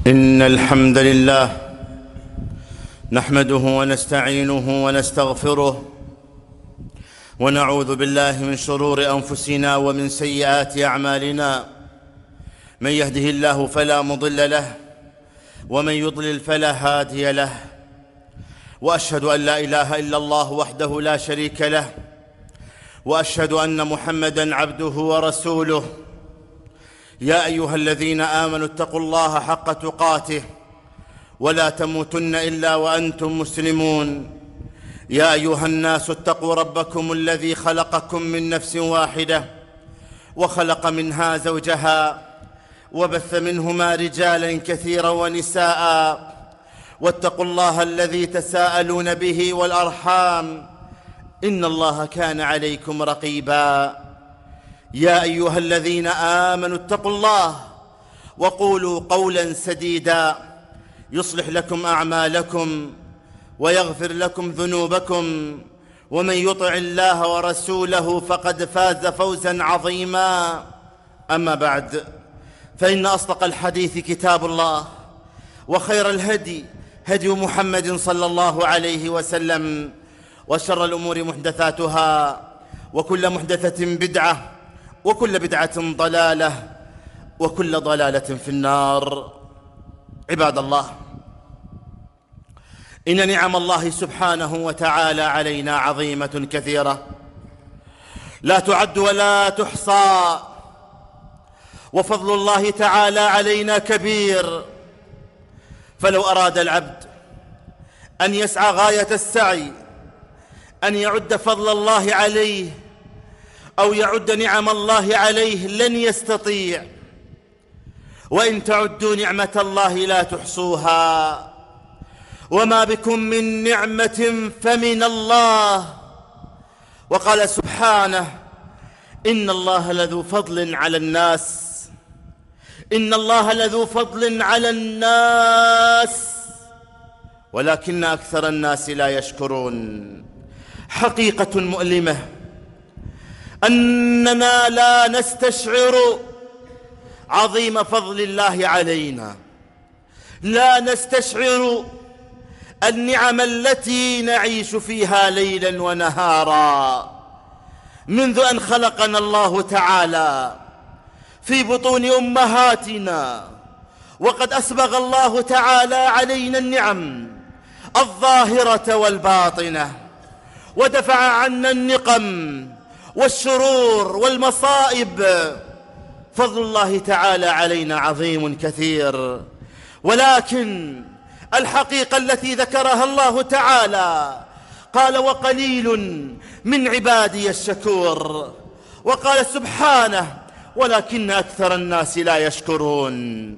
إن الحمد لله نحمده ونستعينه ونستغفره ونعوذ بالله من شرور أنفسنا ومن سيئات أعمالنا. من يهده الله فلا مضل له ومن يضلل فلا هادي له، وأشهد أن لا إله إلا الله وحده لا شريك له، وأشهد أن محمدًا عبده ورسوله. يا أيها الذين آمنوا اتقوا الله حق تقاته ولا تموتن إلا وأنتم مسلمون. يا أيها الناس اتقوا ربكم الذي خلقكم من نفس واحدة وخلق منها زوجها وبث منهما رجالا كثيرا ونساء، واتقوا الله الذي تساءلون به والأرحام إن الله كان عليكم رقيبا. يا أيها الذين آمنوا اتقوا الله وقولوا قولا سديدا يصلح لكم أعمالكم ويغفر لكم ذنوبكم، ومن يطع الله ورسوله فقد فاز فوزا عظيما. أما بعد، فإن أصدق الحديث كتاب الله، وخير الهدي هدي محمد صلى الله عليه وسلم، وشر الأمور محدثاتها، وكل محدثة بدعة، وكل بدعة ضلالة، وكل ضلالة في النار. عباد الله، إن نعم الله سبحانه وتعالى علينا عظيمة كثيرة لا تعد ولا تحصى، وفضل الله تعالى علينا كبير. فلو أراد العبد أن يسعى غاية السعي أن يعد فضل الله عليه أو يعد نعم الله عليه لن يستطيع. وإن تعدوا نعمة الله لا تحصوها، وما بكم من نعمة فمن الله. وقال سبحانه: إن الله لذو فضل على الناس، إن الله لذو فضل على الناس ولكن أكثر الناس لا يشكرون. حقيقة مؤلمة أننا لا نستشعر عظيم فضل الله علينا، لا نستشعر النعم التي نعيش فيها ليلا ونهارا منذ أن خلقنا الله تعالى في بطون أمهاتنا، وقد أسبغ الله تعالى علينا النعم الظاهرة والباطنة، ودفع عنا النقم والشرور والمصائب. فضل الله تعالى علينا عظيم كثير، ولكن الحقيقة التي ذكرها الله تعالى قال: وقليل من عبادي الشكور. وقال سبحانه: ولكن أكثر الناس لا يشكرون.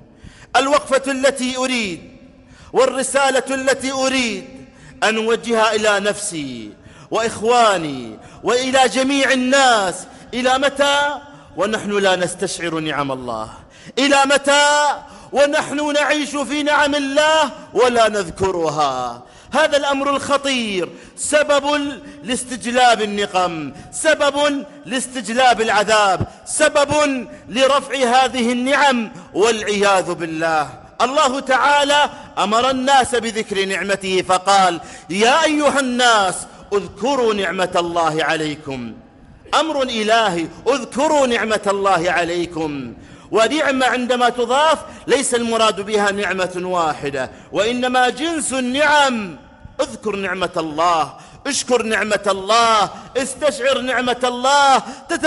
الوقفة التي أريد والرسالة التي أريد أن أوجهها إلى نفسي وإخواني وإلى جميع الناس: إلى متى ونحن لا نستشعر نعم الله؟ إلى متى ونحن نعيش في نعم الله ولا نذكرها؟ هذا الأمر الخطير سبب لاستجلاب النقم، سبب لاستجلاب العذاب، سبب لرفع هذه النعم والعياذ بالله. الله تعالى أمر الناس بذكر نعمته فقال: يا أيها الناس اذكروا نعمة الله عليكم. أمر إلهي: اذكروا نعمة الله عليكم. ونعمة عندما تضاف ليس المراد بها نعمة واحدة، وإنما جنس النعم. اذكر نعمة الله، اشكر نعمة الله، استشعر نعمة الله،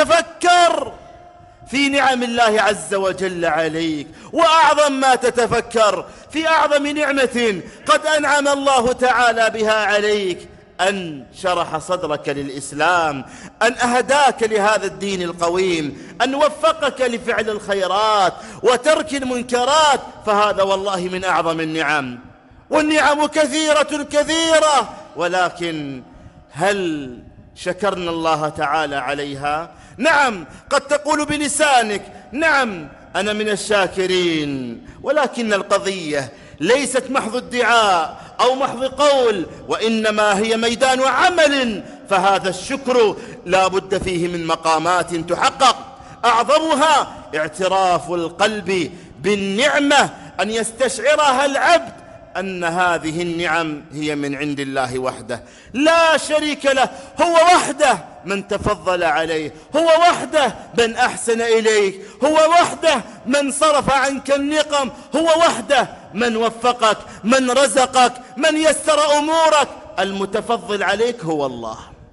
تتفكر في نعم الله عز وجل عليك. وأعظم ما تتفكر في أعظم نعمة قد أنعم الله تعالى بها عليك: أن شرح صدرك للإسلام، أن أهداك لهذا الدين القويم، أن وفقك لفعل الخيرات وترك المنكرات. فهذا والله من أعظم النعم، والنعم كثيرة كثيرة، ولكن هل شكرنا الله تعالى عليها؟ نعم، قد تقول بلسانك: نعم أنا من الشاكرين، ولكن القضية ليست محض ادعاء أو محض قول، وإنما هي ميدان عمل. فهذا الشكر لا بد فيه من مقامات تحقق، أعظمها اعتراف القلب بالنعمة أن يستشعرها العبد أن هذه النعم هي من عند الله وحده لا شريك له، هو وحده من تفضل عليه، هو وحده من أحسن إليك، هو وحده من صرف عنك النقم، هو وحده من وفقك، من رزقك، من يسر أمورك. المتفضل عليك هو الله،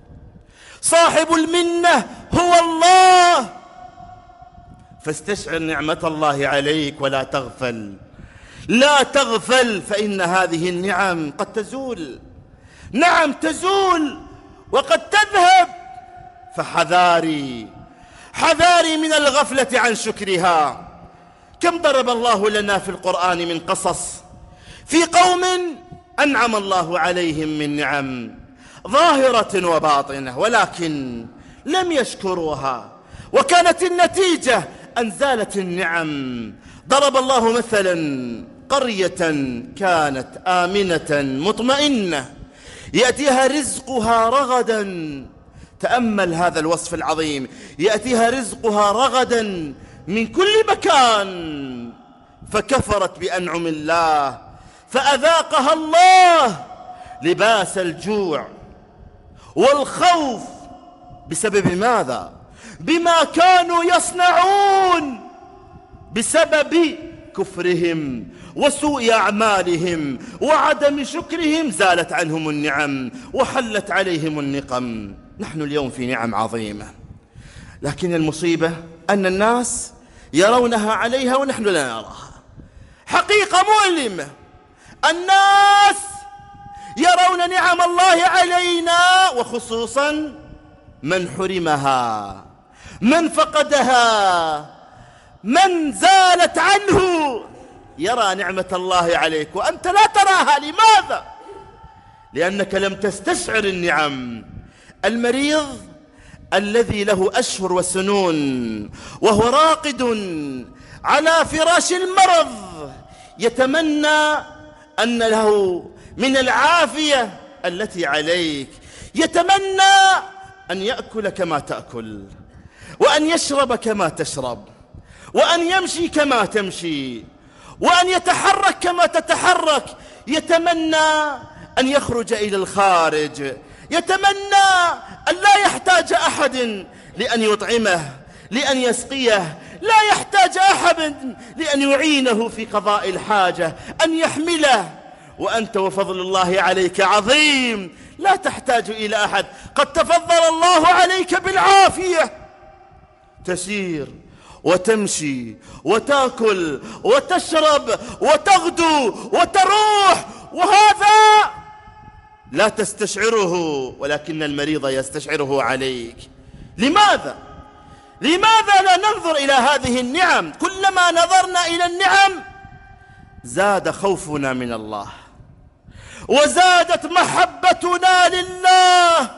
صاحب المنة هو الله. فاستشعر نعمة الله عليك ولا تغفل، لا تغفل، فإن هذه النعم قد تزول. نعم تزول وقد تذهب، فحذاري حذاري من الغفلة عن شكرها. كم ضرب الله لنا في القرآن من قصص في قوم أنعم الله عليهم من نعم ظاهرة وباطنة، ولكن لم يشكروها، وكانت النتيجة أن زالت النعم. ضرب الله مثلا قرية كانت آمنة مطمئنة يأتيها رزقها رغدا. تأمل هذا الوصف العظيم، يأتيها رزقها رغدا من كل مكان، فكفرت بأنعم الله فأذاقها الله لباس الجوع والخوف. بسبب ماذا؟ بما كانوا يصنعون، بسبب كفرهم وسوء أعمالهم وعدم شكرهم زالت عنهم النعم وحلت عليهم النقم. نحن اليوم في نعم عظيمة، لكن المصيبة أن الناس يرونها عليها ونحن لا نراها. حقيقة مؤلمة، الناس يرون نعم الله علينا، وخصوصا من حرمها، من فقدها، من زالت عنه، يرى نعمة الله عليك وأنت لا تراها. لماذا؟ لأنك لم تستشعر النعم. المريض الذي له أشهر وسنون وهو راقد على فراش المرض يتمنى أن له من العافية التي عليك، يتمنى أن يأكل كما تأكل، وأن يشرب كما تشرب، وأن يمشي كما تمشي، وأن يتحرك كما تتحرك. يتمنى أن يخرج إلى الخارج، يتمنى أن لا يحتاج أحد لأن يطعمه، لأن يسقيه، لا يحتاج أحد لأن يعينه في قضاء الحاجة، أن يحمله. وأنت وفضل الله عليك عظيم، لا تحتاج إلى أحد. قد تفضل الله عليك بالعافية، تسير وتمشي وتأكل وتشرب وتغدو وتروح، وهذا لا تستشعره، ولكن المريض يستشعره عليك. لماذا؟ لماذا لا ننظر إلى هذه النعم؟ كلما نظرنا إلى النعم زاد خوفنا من الله، وزادت محبتنا لله،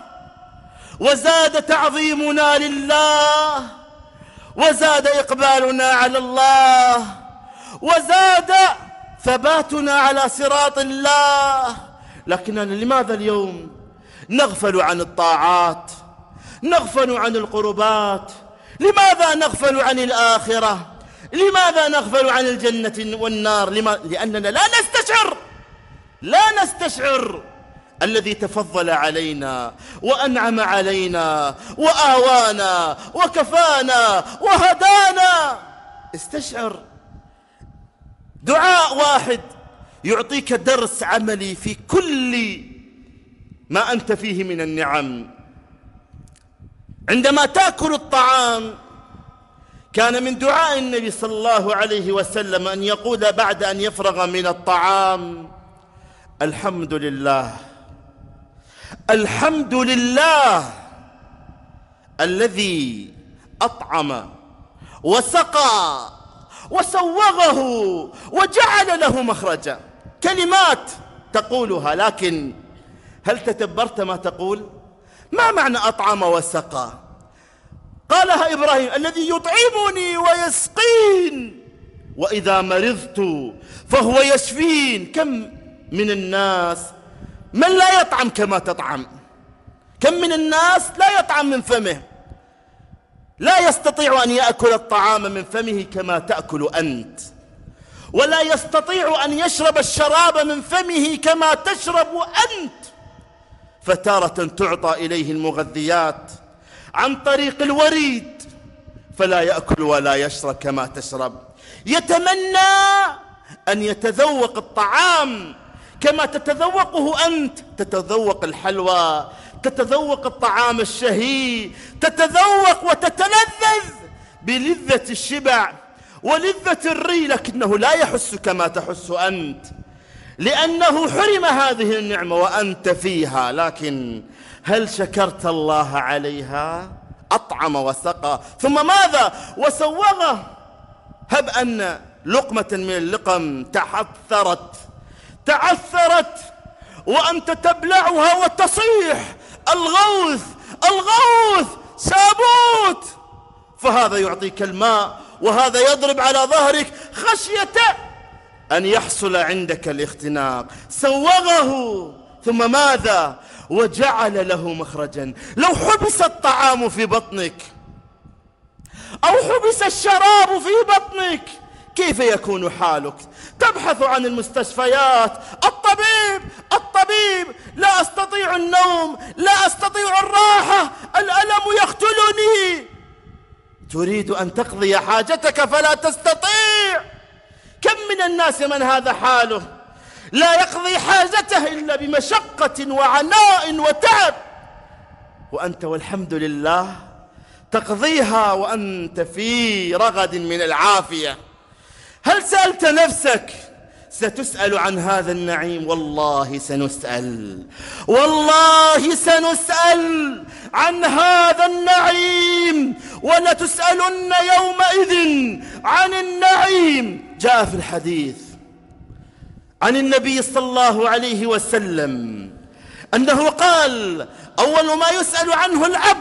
وزاد تعظيمنا لله، وزاد إقبالنا على الله، وزاد ثباتنا على صراط الله. لكننا لماذا اليوم نغفل عن الطاعات، نغفل عن القربات؟ لماذا نغفل عن الآخرة؟ لماذا نغفل عن الجنة والنار؟ لأننا لا نستشعر الذي تفضل علينا وأنعم علينا وآوانا وكفانا وهدانا. استشعر. دعاء واحد يعطيك درس عملي في كل ما أنت فيه من النعم. عندما تأكل الطعام كان من دعاء النبي صلى الله عليه وسلم أن يقول بعد أن يفرغ من الطعام: الحمد لله، الحمد لله الذي أطعم وسقى وسوغه وجعل له مخرجا. كلمات تقولها، لكن هل تدبرت ما تقول؟ ما معنى أطعم وسقى؟ قالها إبراهيم: الذي يطعمني ويسقين، وإذا مرضت فهو يشفين. كم من الناس من لا يطعم كما تطعم، كم من الناس لا يطعم من فمه، لا يستطيع أن يأكل الطعام من فمه كما تأكل أنت. ولا يستطيع أن يشرب الشراب من فمه كما تشرب أنت، فتارة تعطى إليه المغذيات عن طريق الوريد فلا يأكل ولا يشرب كما تشرب. يتمنى أن يتذوق الطعام كما تتذوقه أنت، تتذوق الحلوى، تتذوق الطعام الشهي، تتذوق وتتلذذ بلذة الشبع ولذة الري، لكنه لا يحس كما تحس أنت لأنه حرم هذه النعمة وأنت فيها. لكن هل شكرت الله عليها؟ أطعم وسقى، ثم ماذا؟ وسوغه. هب أن لقمة من اللقم تعثرت وأنت تبلعها وتصيح الغوث الغوث سابوت، فهذا يعطيك الماء وهذا يضرب على ظهرك خشية أن يحصل عندك الاختناق. سوغه، ثم ماذا؟ وجعل له مخرجا. لو حبس الطعام في بطنك أو حبس الشراب في بطنك كيف يكون حالك؟ تبحث عن المستشفيات. الطبيب لا أستطيع النوم، لا أستطيع الراحة، الألم يقتلني. تريد أن تقضي حاجتك فلا تستطيع. كم من الناس من هذا حاله، لا يقضي حاجته إلا بمشقة وعناء وتعب، وأنت والحمد لله تقضيها وأنت في رغد من العافية. هل سألت نفسك؟ ستسأل عن هذا النعيم، والله سنسأل، والله سنسأل عن هذا النعيم، ولتسألن يومئذ عن النعيم. جاء في الحديث عن النبي صلى الله عليه وسلم أنه قال: أول ما يسأل عنه العبد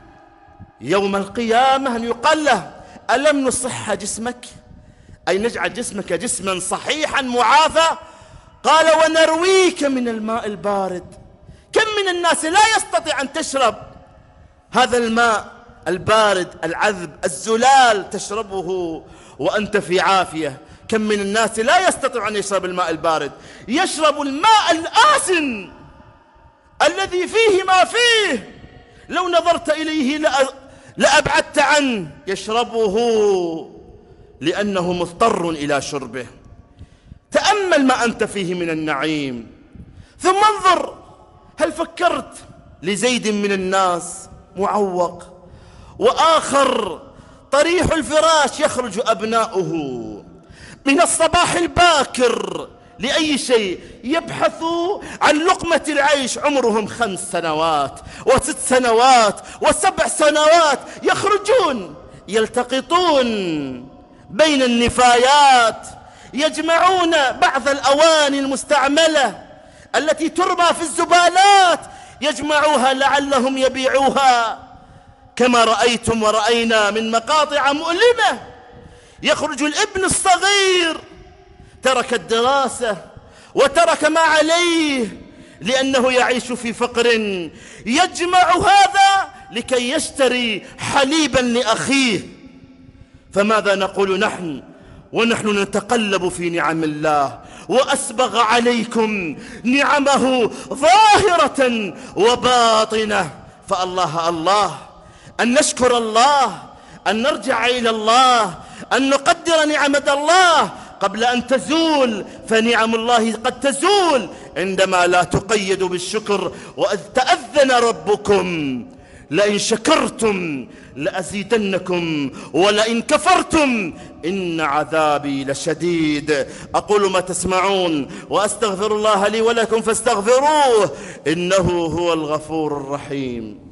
يوم القيامة أن يقال له: ألم نصح جسمك؟ أي نجعل جسمك جسما صحيحا معافى. قال: ونرويك من الماء البارد. كم من الناس لا يستطيع أن تشرب هذا الماء البارد العذب الزلال، تشربه وأنت في عافية. كم من الناس لا يستطيع أن يشرب الماء البارد، يشرب الماء الآسن الذي فيه ما فيه، لو نظرت إليه لأبعدت عنه، يشربه لأنه مضطر إلى شربه. تأمل ما أنت فيه من النعيم، ثم انظر. هل فكرت لزيد من الناس معوق وآخر طريح الفراش يخرج أبناؤه من الصباح الباكر لأي شيء، يبحثوا عن لقمة العيش، عمرهم 5 سنوات و6 سنوات و7 سنوات، يخرجون يلتقطون بين النفايات، يجمعون بعض الأواني المستعملة التي ترمى في الزبالات، يجمعوها لعلهم يبيعوها، كما رأيتم ورأينا من مقاطع مؤلمة. يخرج الابن الصغير ترك الدراسة وترك ما عليه لأنه يعيش في فقر، يجمع هذا لكي يشتري حليبا لأخيه. فماذا نقول نحن ونحن نتقلب في نعم الله، وأسبغ عليكم نعمه ظاهرة وباطنة؟ فالله الله أن نشكر الله، أن نرجع إلى الله، أن نقدر نعمة الله قبل أن تزول، فنعم الله قد تزول عندما لا تقيد بالشكر. وإذ تأذن ربكم لئن شكرتم لأزيدنكم ولئن كفرتم إن عذابي لشديد. أقول ما تسمعون وأستغفر الله لي ولكم فاستغفروه إنه هو الغفور الرحيم.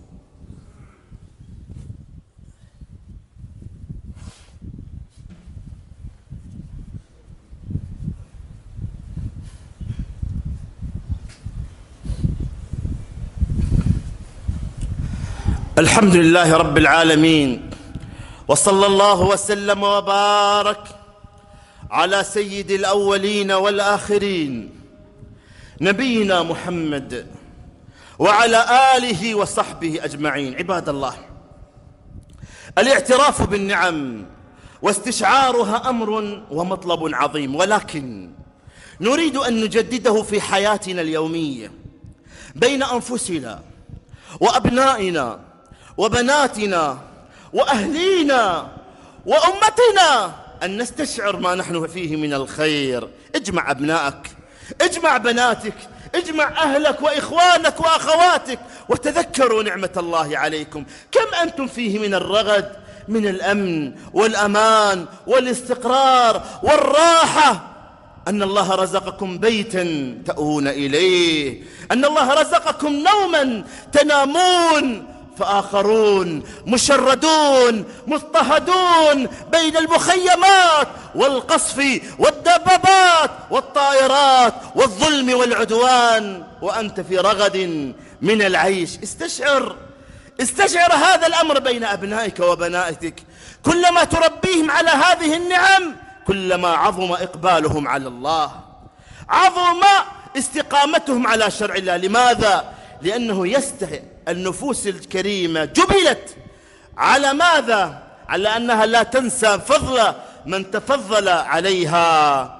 الحمد لله رب العالمين، وصلى الله وسلم وبارك على سيد الأولين والآخرين نبينا محمد وعلى آله وصحبه أجمعين. عباد الله، الاعتراف بالنعم واستشعارها أمر ومطلب عظيم، ولكن نريد أن نجدده في حياتنا اليومية بين أنفسنا وأبنائنا وبناتنا وأهلينا وأمتنا، أن نستشعر ما نحن فيه من الخير. اجمع أبنائك، اجمع بناتك، اجمع أهلك وإخوانك وأخواتك، وتذكروا نعمة الله عليكم، كم أنتم فيه من الرغد، من الأمن والأمان والاستقرار والراحة. أن الله رزقكم بيتا تأوون إليه، أن الله رزقكم نوما تنامون، فآخرون مشردون مضطهدون بين المخيمات والقصف والدبابات والطائرات والظلم والعدوان، وأنت في رغد من العيش. استشعر هذا الأمر بين أبنائك وبناتك. كلما تربيهم على هذه النعم كلما عظم إقبالهم على الله، عظم استقامتهم على شرع الله. لماذا؟ لأنه يستحي النفوس الكريمة جبلت على ماذا؟ على أنها لا تنسى فضل من تفضل عليها.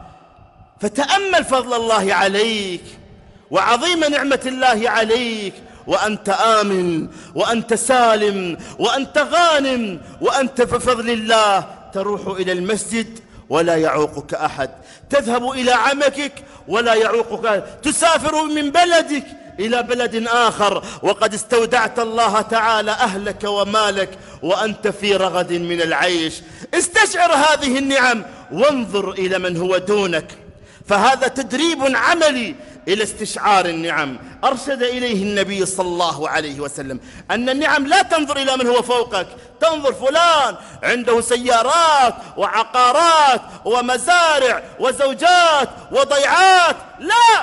فتأمل فضل الله عليك وعظيم نعمة الله عليك، وأنت آمن وأنت سالم وأنت غانم، وأنت بفضل الله تروح إلى المسجد ولا يعوقك أحد، تذهب إلى عملك ولا يعوقك أحد، تسافر من بلدك إلى بلد آخر وقد استودعت الله تعالى أهلك ومالك وأنت في رغد من العيش. استشعر هذه النعم وانظر إلى من هو دونك، فهذا تدريب عملي إلى استشعار النعم. أرشد إليه النبي صلى الله عليه وسلم أن النعم لا تنظر إلى من هو فوقك، تنظر فلان عنده سيارات وعقارات ومزارع وزوجات وضيعات، لا،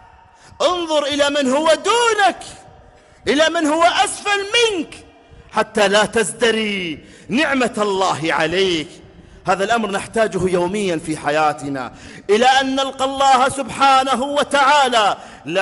انظر إلى من هو دونك، إلى من هو أسفل منك، حتى لا تزدري نعمة الله عليك. هذا الأمر نحتاجه يوميا في حياتنا إلى أن نلقى الله سبحانه وتعالى،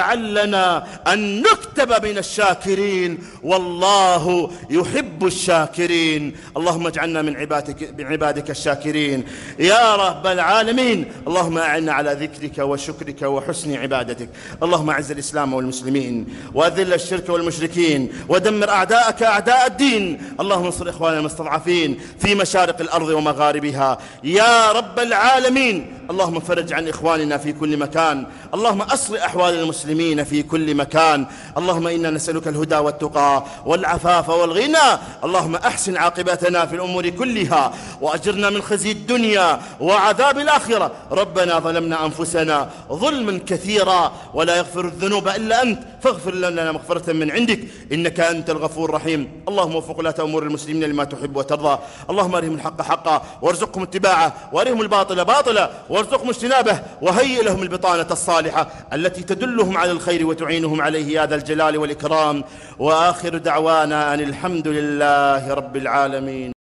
لعلنا أن نكتب من الشاكرين، والله يحب الشاكرين. اللهم اجعلنا من عبادك الشاكرين يا رب العالمين. اللهم أعنا على ذكرك وشكرك وحسن عبادتك. اللهم أعز الإسلام والمسلمين وأذل الشرك والمشركين ودمر أعداءك أعداء الدين. اللهم انصر إخواننا المستضعفين في مشارق الأرض ومغاربها يا رب العالمين. اللهم فرج عن إخواننا في كل مكان، اللهم أصلح أحوال المسلمين في كل مكان. اللهم إنا نسألك الهدى والتقى والعفاف والغنى. اللهم أحسن عاقبتنا في الأمور كلها وأجرنا من خزي الدنيا وعذاب الآخرة. ربنا ظلمنا أنفسنا ظلما كثيرا ولا يغفر الذنوب إلا أنت، فاغفر لنا مغفرة من عندك إنك أنت الغفور الرحيم. اللهم وفق ولاة أمور المسلمين لما تحب وترضى. اللهم أرهم الحق حقا وارزقهم اتباعه، وأرهم الباطل باطلا وارزقهم اجتنابه، وهيئ لهم البطانة الصالحة التي تدلهم على الخير وتعينهم عليه يا ذا الجلال والإكرام. وآخر دعوانا أن الحمد لله رب العالمين.